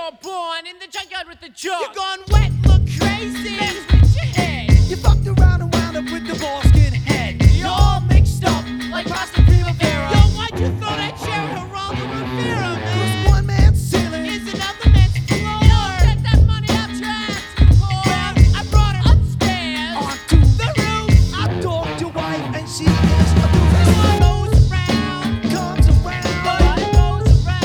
you're born in the junkyard with the jaw. You're gone wet, look crazy.